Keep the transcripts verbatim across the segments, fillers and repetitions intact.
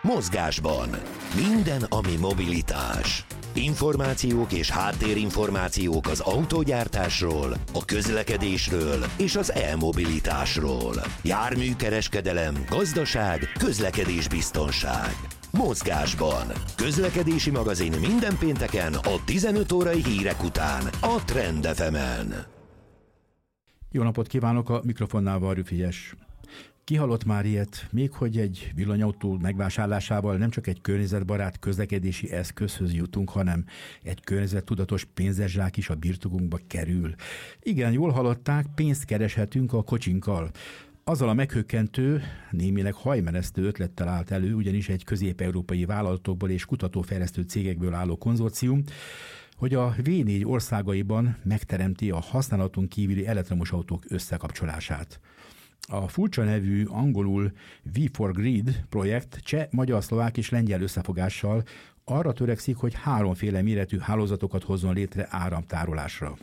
Mozgásban. Minden, ami mobilitás. Információk és háttérinformációk az autógyártásról, a közlekedésről és az e-mobilitásról. Járműkereskedelem, gazdaság, közlekedésbiztonság. Mozgásban. Közlekedési magazin minden pénteken a tizenöt órai hírek után a Trend ef emen. Jó napot kívánok, a mikrofonnál Varjú Frigyes. Kihalott már ilyet, még hogy egy villanyautó megvásárlásával nem csak egy környezetbarát közlekedési eszközhöz jutunk, hanem egy környezettudatos pénzeszsák is a birtokunkba kerül. Igen, jól hallották, pénzt kereshetünk a kocsinkkal. Azzal a meghökkentő, némileg hajmeresztő ötlettel állt elő, ugyanis egy közép-európai vállalatokból és kutatófejlesztő cégekből álló konzorcium, hogy a vé négy országaiban megteremti a használaton kívüli elektromos autók összekapcsolását. A furcsa nevű angolul vé négy Grid projekt cseh, magyar, szlovák és lengyel összefogással arra törekszik, hogy háromféle méretű hálózatokat hozzon létre áramtárolásra.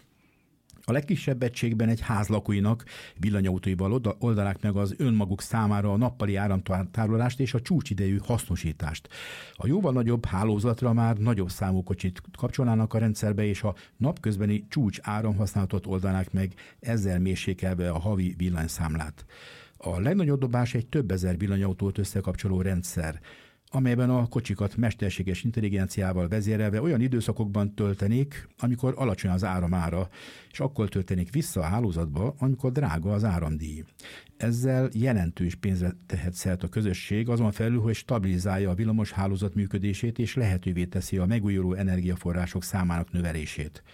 A legkisebb egységben egy ház lakóinak villanyautóival oldanák meg az önmaguk számára a nappali áramtárolást és a csúcsidejű hasznosítást. A jóval nagyobb hálózatra már nagyobb számú kocsit kapcsolnának a rendszerbe, és a napközbeni csúcs áramhasználatot oldanák meg, ezzel mérsékelve a havi villanyszámlát. A legnagyobb dobás egy több ezer villanyautót összekapcsoló rendszer, amelyben a kocsikat mesterséges intelligenciával vezérelve olyan időszakokban töltenék, amikor alacsony az áramára, és akkor töltenék vissza a hálózatba, amikor drága az áramdíj. Ezzel jelentős pénzre tehet szert a közösség, azon felül, hogy stabilizálja a villamos hálózat működését, és lehetővé teszi a megújuló energiaforrások számának növelését.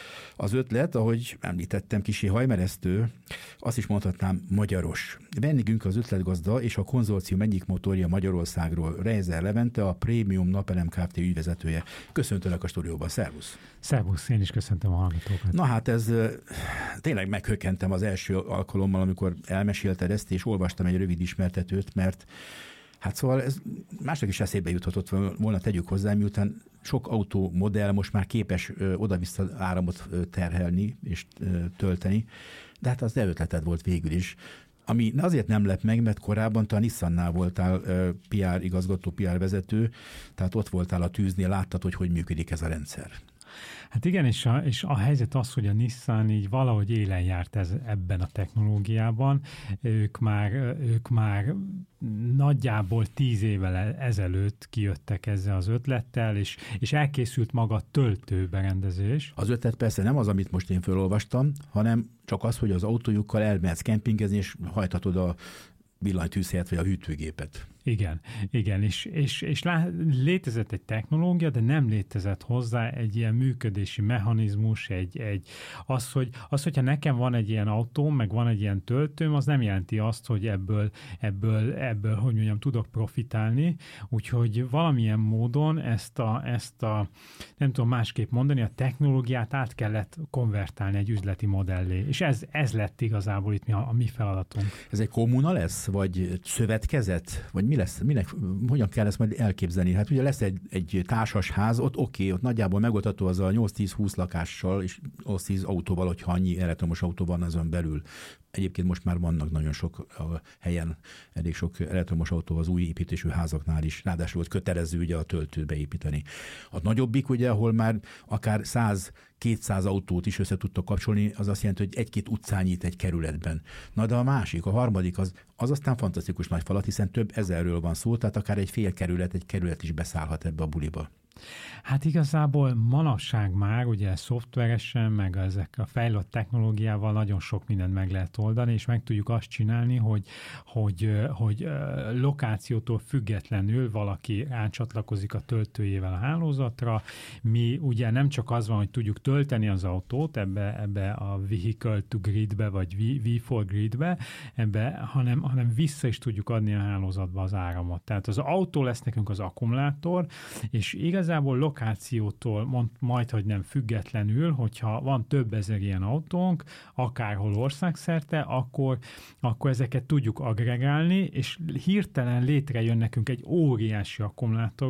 Az ötlet, ahogy említettem, kicsi hajmeresztő, azt is mondhatnám magyaros. Vendégünk az ötletgazda és a konzorcium egyik motorja Magyarországról, Reiser Levente, a Prémium Napelem Kft. Ügyvezetője. Köszöntelek a stúdióban, szervusz! Szervusz, én is köszöntöm a hallgatókat. Na hát ez tényleg meghökkentem az első alkalommal, amikor elmesélted ezt, és olvastam egy rövid ismertetőt, mert hát szóval ez másnak is eszébe juthatott volna, tegyük hozzá, miután sok autómodell most már képes ö, oda-vissza áramot ö, terhelni és ö, tölteni, de hát az te ötleted volt végül is. Ami azért nem lep meg, mert korábban te a Nissannál voltál ö, pé er igazgató, pé er vezető, tehát ott voltál a tűznél, láttad, hogy hogy működik ez a rendszer. Hát igen, és a, és a helyzet az, hogy a Nissan így valahogy élen járt ez, ebben a technológiában. Ők már, ők már nagyjából tíz évvel ezelőtt kijöttek ezzel az ötlettel, és, és elkészült maga a töltőberendezés. Az ötlet persze nem az, amit most én felolvastam, hanem csak az, hogy az autójukkal elmehetsz kempingezni, és hajthatod a villanytűzhelyet vagy a hűtőgépet. Igen, igen, és, és, és lá, létezett egy technológia, de nem létezett hozzá egy ilyen működési mechanizmus, egy, egy, az, hogy, az, hogyha nekem van egy ilyen autóm, meg van egy ilyen töltőm, az nem jelenti azt, hogy ebből, ebből, ebből hogy mondjam, tudok profitálni, úgyhogy valamilyen módon ezt a, ezt a, nem tudom másképp mondani, a technológiát át kellett konvertálni egy üzleti modellé, és ez, ez lett igazából itt mi a, a mi feladatunk. Ez egy kommuna lesz, vagy szövetkezet, vagy mi lesz, minek, hogyan kell ezt majd elképzelni? Hát ugye lesz egy, egy társas ház, ott oké, okay, ott nagyjából megoldható az a nyolc-tíz-húsz lakással, és nyolc-tíz autóval, hogyha annyi elektromos autó van azon belül. Egyébként most már vannak nagyon sok a helyen, elég sok elektromos autó az új építésű házaknál is, ráadásul volt kötelező ugye a töltőt beépíteni. A nagyobbik ugye, ahol már akár száz-kétszáz autót is össze tudtak kapcsolni, az azt jelenti, hogy egy-két utcányit egy kerületben. Na de a másik, a harmadik, az, az aztán fantasztikus nagy falat, hiszen több ezerről van szó, tehát akár egy fél kerület, egy kerület is beszállhat ebbe a buliba. Hát igazából manapság már ugye szoftveresen, meg ezek a fejlett technológiával nagyon sok mindent meg lehet oldani, és meg tudjuk azt csinálni, hogy, hogy, hogy lokációtól függetlenül valaki rácsatlakozik a töltőjével a hálózatra. Mi ugye nem csak az van, hogy tudjuk tölteni az autót ebbe, ebbe a Vehicle to Gridbe, vagy vé négy Gridbe, ebbe, hanem, hanem vissza is tudjuk adni a hálózatba az áramot. Tehát az autó lesz nekünk az akkumulátor, és igaz igazából lokációtól mond, majd, hogy nem függetlenül, hogyha van több ezer ilyen autónk, akárhol országszerte, akkor, akkor ezeket tudjuk agregálni, és hirtelen létrejön nekünk egy óriási akkumulátorunk,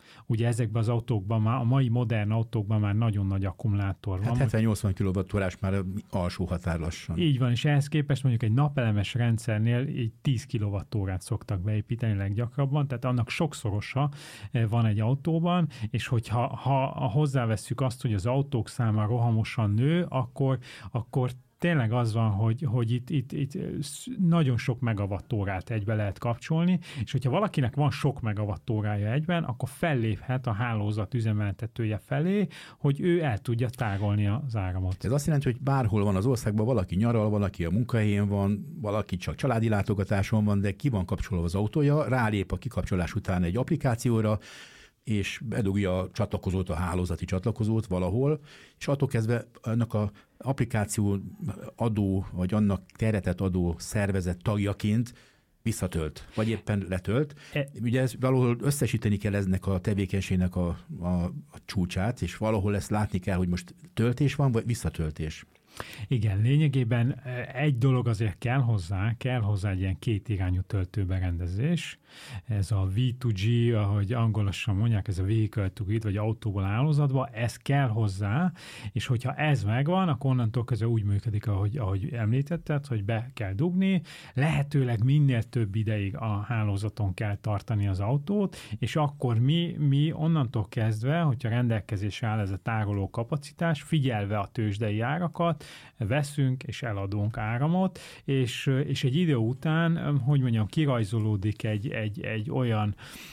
Ugye ezekben az autókban már, a mai modern autókban már nagyon nagy akkumulátor van. Hát hetven-nyolcvan kilowattórás már alsó határ lassan. Így van, és ehhez képest mondjuk egy napelemes rendszernél így tíz kilowattórát szoktak beépíteni leggyakrabban, tehát annak sokszorosa van egy autóban, és hogyha ha hozzávesszük azt, hogy az autók száma rohamosan nő, akkor, akkor tényleg az van, hogy, hogy itt, itt, itt nagyon sok megawattórát egybe lehet kapcsolni, és hogyha valakinek van sok megawattórája egyben, akkor felléphet a hálózat üzemeltetője felé, hogy ő el tudja tárolni az áramot. Ez azt jelenti, hogy bárhol van az országban, valaki nyaral, valaki a munkahelyén van, valaki csak családi látogatáson van, de ki van kapcsolva az autója, rálép a kikapcsolás után egy applikációra, és bedugja a csatlakozót, a hálózati csatlakozót valahol, és attól kezdve annak az applikáció adó, vagy annak terhetet adó szervezet tagjaként visszatölt, vagy éppen letölt. E... Ugye ez valahol összesíteni kell eznek a tevékenységnek a, a, a csúcsát, és valahol ezt látni kell, hogy most töltés van, vagy visszatöltés. Igen, lényegében egy dolog azért kell hozzá, kell hozzá egy ilyen kétirányú töltőberendezés. Ez a vé kettő gé, ahogy angolosan mondják, ez a vehicle to grid, vagy autóból hálózatba, ez kell hozzá, és hogyha ez megvan, akkor onnantól kezdve úgy működik, ahogy, ahogy említetted, hogy be kell dugni, lehetőleg minél több ideig a hálózaton kell tartani az autót, és akkor mi, mi onnantól kezdve, hogyha rendelkezésre áll ez a tároló kapacitás, figyelve a tőzsdei árakat, veszünk és eladunk áramot, és, és egy idő után, hogy mondjam, kirajzolódik egy, egy, egy olyan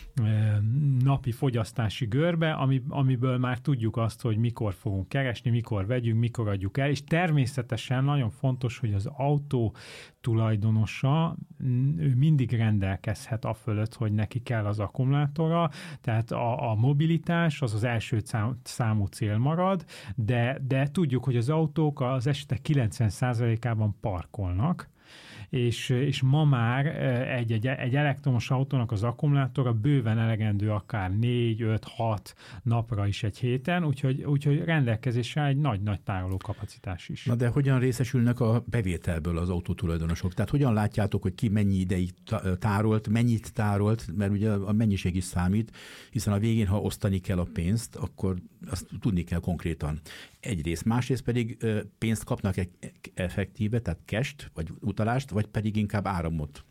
napi fogyasztási görbe, ami, amiből már tudjuk azt, hogy mikor fogunk keresni, mikor vegyünk, mikor adjuk el, és természetesen nagyon fontos, hogy az autó tulajdonosa, ő mindig rendelkezhet afölött, hogy neki kell az akkumulátora, tehát a, a mobilitás az az első szám, számú cél marad, de, de tudjuk, hogy az autók az esetek kilencven százalékában parkolnak, és, és ma már egy, egy, egy elektromos autónak az akkumulátora bőven elegendő akár négy, öt, hat napra is egy héten, úgyhogy, úgyhogy rendelkezésre egy nagy-nagy tároló kapacitás is. Na de hogyan részesülnek a bevételből az autótulajdonosok? Tehát hogyan látjátok, hogy ki mennyi ideig tárolt, mennyit tárolt, mert ugye a mennyiség is számít, hiszen a végén, ha osztani kell a pénzt, akkor azt tudni kell konkrétan. Egyrészt, másrészt pedig pénzt kapnak effektíve, tehát cash-t, vagy utalást, vagy pedig inkább áramot?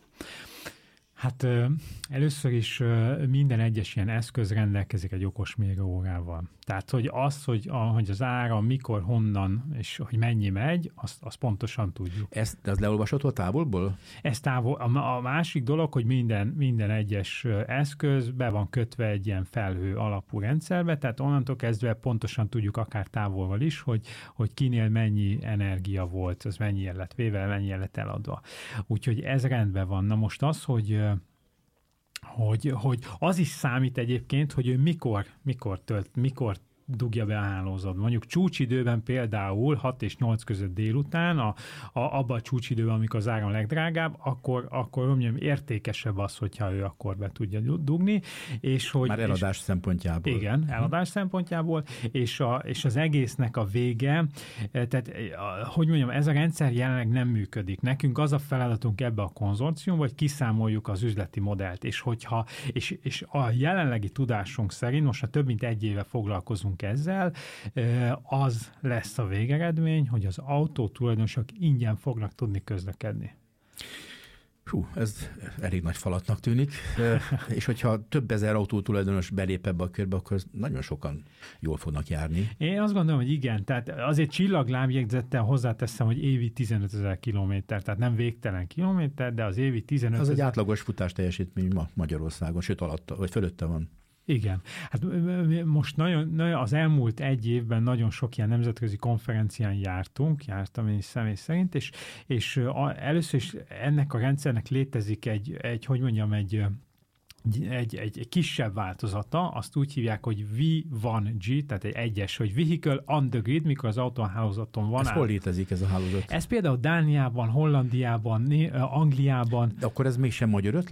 Hát először is minden egyes ilyen eszköz rendelkezik egy okos mérőórával. Tehát, hogy az, hogy, a, hogy az áram mikor, honnan, és hogy mennyi megy, azt, azt pontosan tudjuk. Ez, ez leolvasható a távolból? Ez távol. A, a másik dolog, hogy minden, minden egyes eszköz be van kötve egy ilyen felhő alapú rendszerbe, tehát onnantól kezdve pontosan tudjuk akár távolról is, hogy, hogy kinél mennyi energia volt, az mennyi lett véve, mennyi lett eladva. Úgyhogy ez rendben van. Na most az, hogy Hogy, hogy az is számít egyébként, hogy ő mikor, mikor tölt, mikor dugja be a hálózatba. Mondjuk csúcsidőben például hat és nyolc között délután, a, a, abban a csúcsidőben, amikor az áram legdrágább, akkor, akkor mondjam, értékesebb az, hogyha ő akkor be tudja dugni. És hogy, Már eladás és, szempontjából. Igen, eladás hm. szempontjából, és, a, és az egésznek a vége, tehát hogy mondjam, ez a rendszer jelenleg nem működik. Nekünk az a feladatunk ebbe a konzorciumba, hogy kiszámoljuk az üzleti modellt, és hogyha, és, és a jelenlegi tudásunk szerint, most már több mint egy éve foglalkozunk ezzel, az lesz a végeredmény, hogy az autó tulajdonosok ingyen fognak tudni közlekedni. Hú, ez elég nagy falatnak tűnik, és hogyha több ezer autótulajdonos belép ebbe a körbe, akkor nagyon sokan jól fognak járni. Én azt gondolom, hogy igen, tehát azért csillaglábjegyzettel hozzáteszem, hogy évi tizenötezer kilométer, tehát nem végtelen kilométer, de az évi tizenötezer... Az egy átlagos futás teljesítmény ma Magyarországon, sőt alatta, vagy fölötte van. Igen. Hát most nagyon, nagyon, az elmúlt egy évben nagyon sok ilyen nemzetközi konferencián jártunk, jártam én is személy szerint, és, és a, először is ennek a rendszernek létezik egy, egy hogy mondjam, egy Egy, egy, egy kisebb változata, azt úgy hívják, hogy vé egy gé, tehát egy egyes, hogy Vehicle on the Grid, mikor az autó a hálózaton van. Ez hol létezik ez a hálózat? Ez például Dániában, Hollandiában, Angliában. De akkor ez mégsem magyar ötlet?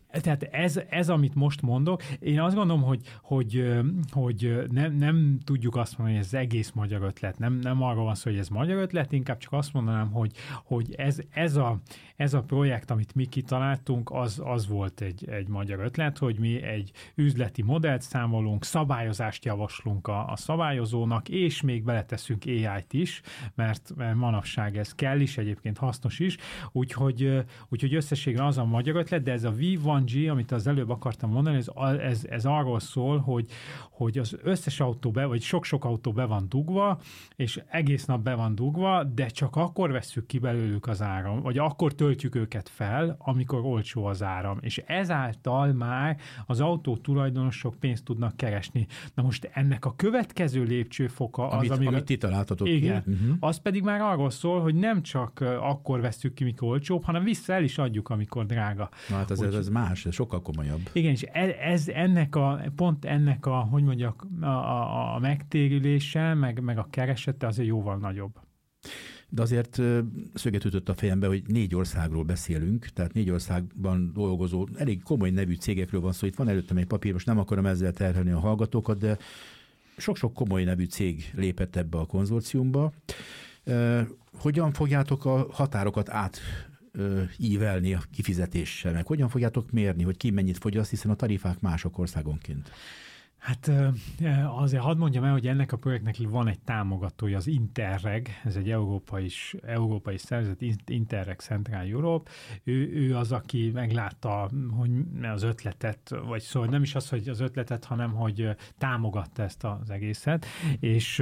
Tehát ez, ez, amit most mondok, én azt gondolom, hogy, hogy, hogy nem, nem tudjuk azt mondani, hogy ez egész magyar ötlet. Nem, nem arról van szó, hogy ez magyar ötlet, inkább csak azt mondanám, hogy, hogy ez, ez, a, ez a projekt, amit mi kitaláltunk, az, az volt egy, egy magyar ötlet, hogy mi egy üzleti modellt számolunk, szabályozást javaslunk a, a szabályozónak, és még beleteszünk á í-t is, mert, mert manapság ez kell is, egyébként hasznos is, úgyhogy, úgyhogy összességben az a magyar ötlet, de ez a vé egy gé, amit az előbb akartam mondani, ez, ez, ez arról szól, hogy, hogy az összes autó be, vagy sok-sok autó be van dugva, és egész nap be van dugva, de csak akkor vesszük ki belőlük az áram, vagy akkor töltjük őket fel, amikor olcsó az áram, és ezáltal már az autó tulajdonosok pénzt tudnak keresni. Na most ennek a következő lépcsőfoka az, amit, amíg... amit ti találtatok igen, ki. Uh-huh. az pedig már arról szól, hogy nem csak akkor vesszük ki, mikor olcsóbb, hanem vissza el is adjuk, amikor drága. Na hát ez, ez más, ez sokkal komolyabb. Igen, és ez ennek a, pont ennek a, hogy mondjak, a, a, a megtérülése, meg, meg a keresete azért jóval nagyobb. De azért szöget ütött a fejembe, hogy négy országról beszélünk, tehát négy országban dolgozó, elég komoly nevű cégekről van szó. Itt van előttem egy papír, most nem akarom ezzel terhelni a hallgatókat, de sok-sok komoly nevű cég lépett ebbe a konzorciumba. Hogyan fogjátok a határokat át ívelni a kifizetéssel, meg hogyan fogjátok mérni, hogy ki mennyit fogyaszt, hiszen a tarifák mások országonként? Hát azért hadd mondjam el, hogy ennek a projektnek van egy támogatója, az Interreg, ez egy európai, európai szervezet, Interreg Central Europe. Ő, ő az, aki meglátta hogy az ötletet, vagy szóval nem is az, hogy az ötletet, hanem hogy támogatta ezt az egészet, és,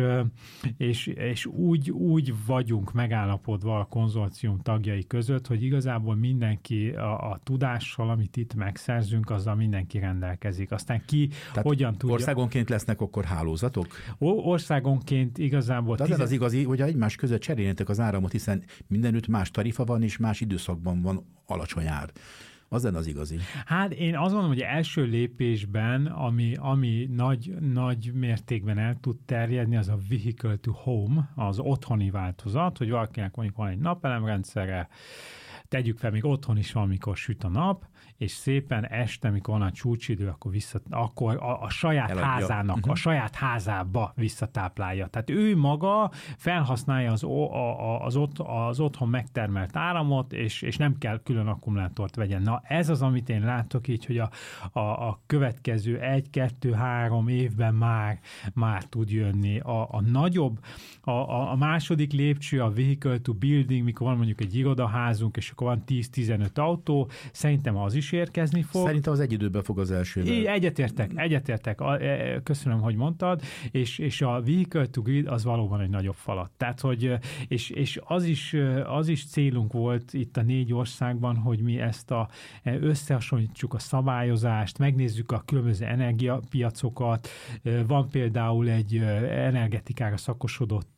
és, és úgy, úgy vagyunk megállapodva a konzorcium tagjai között, hogy igazából mindenki a, a tudással, amit itt megszerzünk, azzal mindenki rendelkezik. Aztán ki Tehát hogyan tudja... Országonként lesznek akkor hálózatok? Országonként igazából... De az, tizen... az igazi, hogy egymás között cseréljetek az áramot, hiszen mindenütt más tarifa van, és más időszakban van alacsony ár. Az lenne az igazi. Hát én azt mondom, hogy első lépésben, ami, ami nagy, nagy mértékben el tud terjedni, az a vehicle to home, az otthoni változat, hogy valakinek mondjuk van egy napelemrendszere, tegyük fel, még otthon is van, mikor süt a nap, és szépen este, mikor van a csúcsidő, akkor, vissza, akkor a, a saját Eladja. házának, uh-huh. a saját házába visszatáplálja. Tehát ő maga felhasználja az, az, az, az otthon megtermelt áramot, és, és nem kell külön akkumulátort vegyen. Na ez az, amit én látok így, hogy a, a, a következő egy, kettő, három évben már, már tud jönni. A, a nagyobb, a, a második lépcső, a vehicle to building, mikor van mondjuk egy irodaházunk, és akkor van tíz-tizenöt autó, szerintem az is érkezni fog. Szerintem az egy időben fog az elsővel. Egyetértek, egyetértek. Köszönöm, hogy mondtad, és, és a vehicle to grid az valóban egy nagyobb falat. Tehát, hogy, és, és az, is, az is célunk volt itt a négy országban, hogy mi ezt a, összehasonlítsuk a szabályozást, megnézzük a különböző energiapiacokat. Van például egy energetikára szakosodott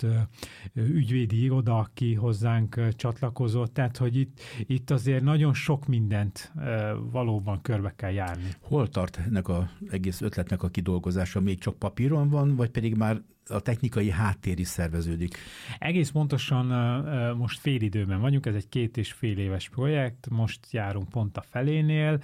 ügyvédi iroda, aki hozzánk csatlakozott, tehát, hogy itt, itt azért nagyon sok mindent valóban körbe kell járni. Hol tart ennek az egész ötletnek a kidolgozása? Még csak papíron van, vagy pedig már a technikai háttér is szerveződik? Egész pontosan most fél időben vagyunk, ez egy két és fél éves projekt, most járunk pont a felénél,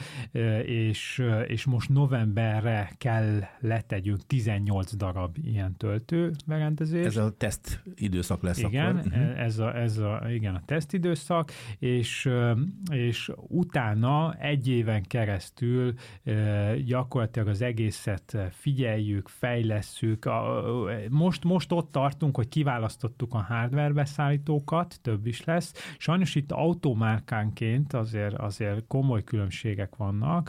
és, és most novemberre kell letegyünk tizennyolc darab ilyen töltőberendezést. Ez a teszt időszak lesz igen, akkor. Ez a, ez a, igen, a teszt időszak, és, és utána egy éven keresztül gyakorlatilag az egészet figyeljük, fejlesszük. Most, most ott tartunk, hogy kiválasztottuk a hardware beszállítókat, több is lesz. Sajnos itt automárkánként azért, azért komoly különbségek vannak,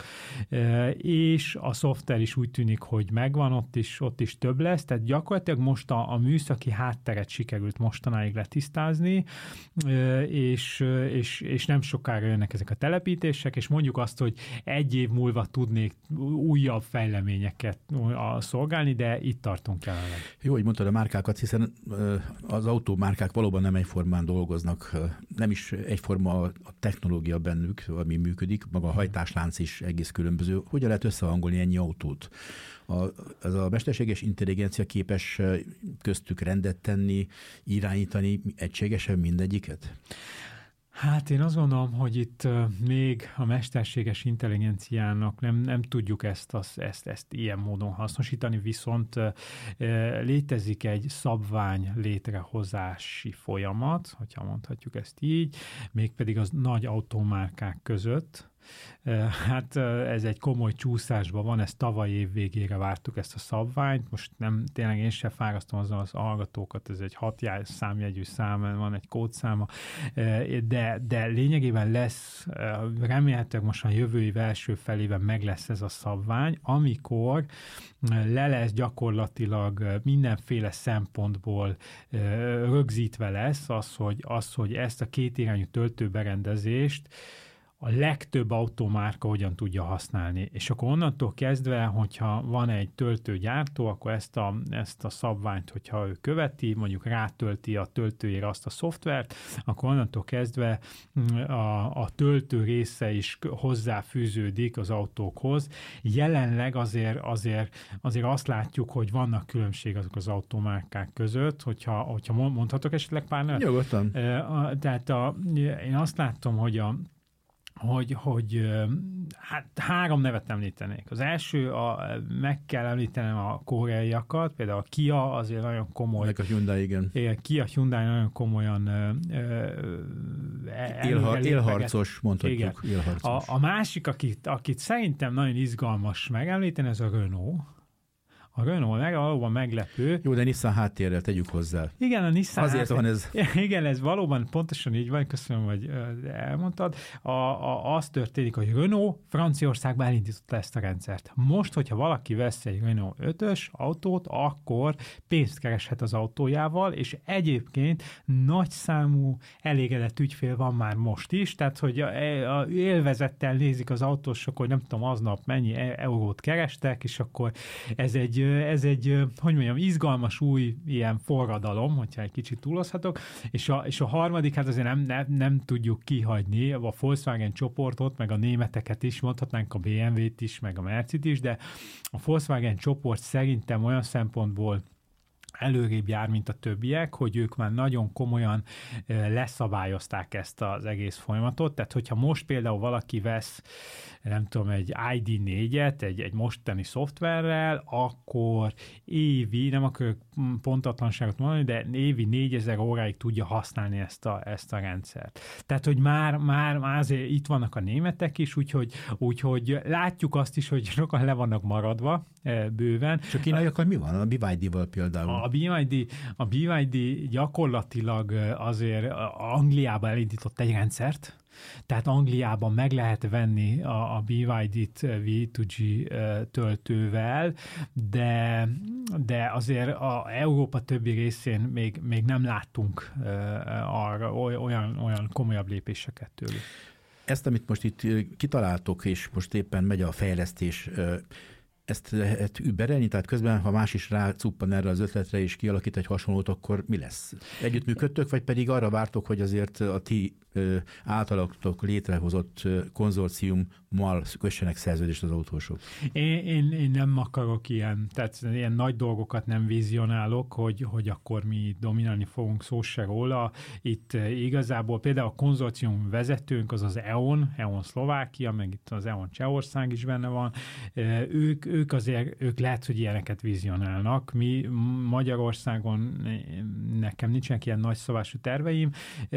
és a szoftver is úgy tűnik, hogy megvan, ott is, ott is több lesz, tehát gyakorlatilag most a, a műszaki hátteret sikerült mostanáig letisztázni, és, és, és nem sokára jönnek ezek a telepítések, és mondjuk azt, hogy egy év múlva tudnék újabb fejleményeket szolgálni, de itt tartunk jelenleg. Jó, hogy mondtad a márkákat, hiszen az autómárkák valóban nem egyformán dolgoznak, nem is egyforma a technológia bennük, ami működik, maga a hajtáslánc is egész különböző. Hogyan lehet összehangolni ennyi autót? A, ez a mesterséges intelligencia képes köztük rendet tenni, irányítani egységesen mindegyiket? Hát én azt gondolom, hogy itt még a mesterséges intelligenciának nem, nem tudjuk ezt, az, ezt, ezt ilyen módon hasznosítani, viszont létezik egy szabvány létrehozási folyamat, hogyha mondhatjuk ezt így, mégpedig az nagy automárkák között. Hát ez egy komoly csúszásban van, ezt tavaly év végére vártuk ezt a szabványt, most nem, tényleg én sem fárasztom azzal az hallgatókat, ez egy hat számjegyű szám, van egy kódszáma, de, de lényegében lesz, remélhetőleg most a jövő év első felében meg lesz ez a szabvány, amikor le lesz gyakorlatilag mindenféle szempontból rögzítve lesz az, hogy, az, hogy ezt a kétirányú töltőberendezést a legtöbb automárka hogyan tudja használni. És akkor onnantól kezdve, hogyha van egy töltőgyártó, akkor ezt a, ezt a szabványt, hogyha ő követi, mondjuk rátölti a töltőjére azt a szoftvert, akkor onnantól kezdve a, a töltő része is hozzáfűződik az autókhoz. Jelenleg azért, azért, azért azt látjuk, hogy vannak különbség azok az automárkák között, hogyha, hogyha mondhatok esetleg pár nevet? Nyugodtan. Tehát a, én azt látom, hogy a hogy, hogy hát három nevet említenék. Az első, a, meg kell említenem a koreaiakat, például a Kia azért nagyon komoly. Meg a Hyundai, igen. Kia, Hyundai nagyon komolyan Élhar, élharcos, mondhatjuk. Élharcos. A, a másik, akit, akit szerintem nagyon izgalmas megemlíteni, ez a Renault. A Renault meg, valóban meglepő. Jó, de Nissan háttérrel tegyük hozzá. Igen, a Nissan Azért háttér... van ez. Igen, ez valóban pontosan így van, köszönöm, hogy elmondtad. A, a, az történik, hogy Renault Franciaországban elindította ezt a rendszert. Most, hogyha valaki vesz egy Renault ötös autót, akkor pénzt kereshet az autójával, és egyébként nagyszámú elégedett ügyfél van már most is, tehát, hogy a, a élvezettel nézik az autósok, hogy nem tudom, aznap mennyi eurót kerestek, és akkor ez egy ez egy, hogy mondjam, izgalmas új ilyen forradalom, hogyha egy kicsit túlozhatok, és a, és a harmadik, hát azért nem, nem, nem tudjuk kihagyni a Volkswagen csoportot, meg a németeket is, mondhatnánk a bé em vét is, meg a Mercit is, de a Volkswagen csoport szerintem olyan szempontból előrébb jár, mint a többiek, hogy ők már nagyon komolyan leszabályozták ezt az egész folyamatot, tehát hogyha most például valaki vesz, nem tudom, egy i dé négyet, egy, egy mostani szoftverrel, akkor évi, nem akarok pontatlanságot mondani, de évi négyezer óráig tudja használni ezt a, ezt a rendszert. Tehát, hogy már, már, már azért itt vannak a németek is, úgyhogy, úgyhogy látjuk azt is, hogy sokan le vannak maradva bőven. És a kínaiakkal mi van? A bé vé dé-val például? A bé vé dé, a bé vé dé gyakorlatilag azért Angliában elindított egy rendszert, tehát Angliában meg lehet venni a, a bé vé dét vé kettő gé töltővel, de, de azért a Európa többi részén még, még nem láttunk arra olyan, olyan komolyabb lépéseket tőlük. Ezt, amit most itt kitaláltok, és most éppen megy a fejlesztés, ezt lehet überelni, tehát közben, ha más is rácuppan erre az ötletre és kialakít egy hasonlót, akkor mi lesz? Együttműködtök, vagy pedig arra vártok, hogy azért a ti általatok létrehozott konzorciummal kössenek szerződést az autósok? Én, én, én nem akarok ilyen, tehát ilyen nagy dolgokat nem vizionálok, hogy, hogy akkor mi dominálni fogunk, szó se róla. Itt igazából például a konzorcium vezetőnk az az é o en, é o en Szlovákia, meg itt az é o en Csehország is benne van. Ők, ők azért, ők lehet, hogy ilyeneket vizionálnak. Mi Magyarországon nekem nincsenek ilyen nagyszabású terveim.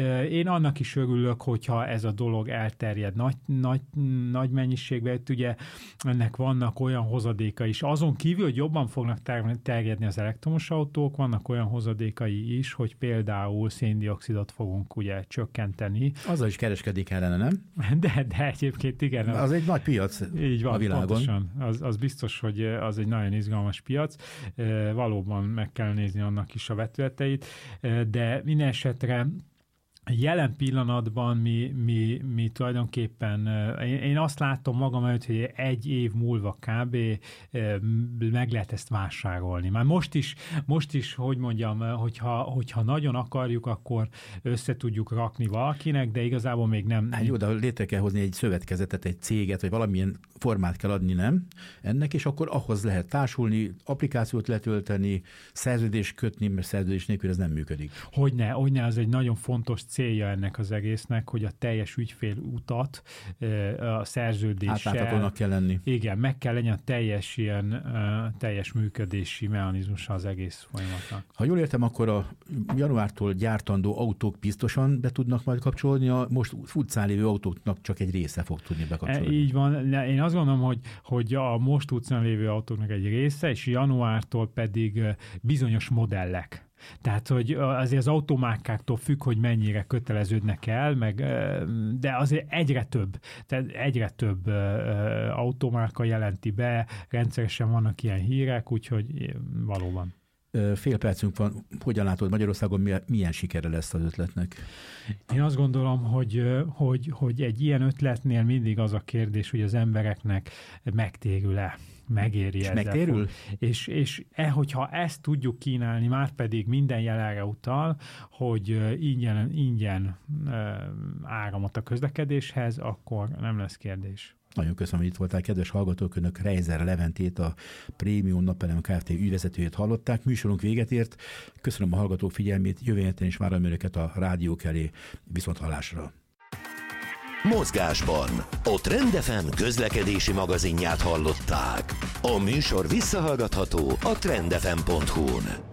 Én annak is örülök, hogyha ez a dolog elterjed nagy, nagy, nagy mennyiségben. Itt ugye ennek vannak olyan hozadékai is. Azon kívül, hogy jobban fognak terjedni az elektromos autók, vannak olyan hozadékai is, hogy például széndioxidot fogunk ugye csökkenteni. Azzal is kereskedik ellene, nem? De, de egyébként igen. Az, az egy nagy piac így van, a világon. Pontosan. Az, az biztos, hogy az egy nagyon izgalmas piac. Valóban meg kell nézni annak is a vetületeit, de minden esetre jelen pillanatban mi, mi, mi tulajdonképpen, én, én azt látom magam előtt, hogy egy év múlva kb. Meg lehet ezt vásárolni. Már most is, most is hogy mondjam, hogyha, hogyha nagyon akarjuk, akkor össze tudjuk rakni valakinek, de igazából még nem. Hát jó, de létre kell hozni egy szövetkezetet, egy céget, vagy valamilyen formát kell adni, nem? Ennek, és akkor ahhoz lehet társulni, applikációt letölteni, szerződést kötni, mert szerződés nélkül ez nem működik. Hogyne, hogyne, az egy nagyon fontos cél, célja ennek az egésznek, hogy a teljes ügyfél utat, a szerződéssel... Átláthatónak kell lenni. Igen, meg kell legyen a teljes ilyen, teljes működési mechanizmusa az egész folyamatnak. Ha jól értem, akkor a januártól gyártandó autók biztosan be tudnak majd kapcsolni, a most utcán lévő autóknak csak egy része fog tudni bekapcsolni. Így van. Én azt gondolom, hogy, hogy a most utcán lévő autóknak egy része, és januártól pedig bizonyos modellek. Tehát, hogy azért az automárkáktól függ, hogy mennyire köteleződnek el, meg, de azért egyre több, tehát egyre több automárka jelenti be, rendszeresen vannak ilyen hírek, úgyhogy valóban. Fél percünk van. Hogyan látod Magyarországon, milyen sikere lesz az ötletnek? Én azt gondolom, hogy, hogy, hogy egy ilyen ötletnél mindig az a kérdés, hogy az embereknek megtérül-e. Megéri és ezzel. megtérül? Fog. És, és e, hogyha ezt tudjuk kínálni, már pedig minden jel erre utal, hogy ingyen, ingyen áramot a közlekedéshez, akkor nem lesz kérdés. Nagyon köszönöm, hogy itt voltál, kedves hallgatók, önök Reiser Leventét, a Prémium Napelem Kft. Ügyvezetőjét hallották. Műsorunk véget ért. Köszönöm a hallgatók figyelmét, jövő héten is várom önöket a rádiók elé. Viszonthallásra. Mozgásban a Trend ef em közlekedési magazinját hallották. A műsor visszahallgatható a trend f m pont hu-n.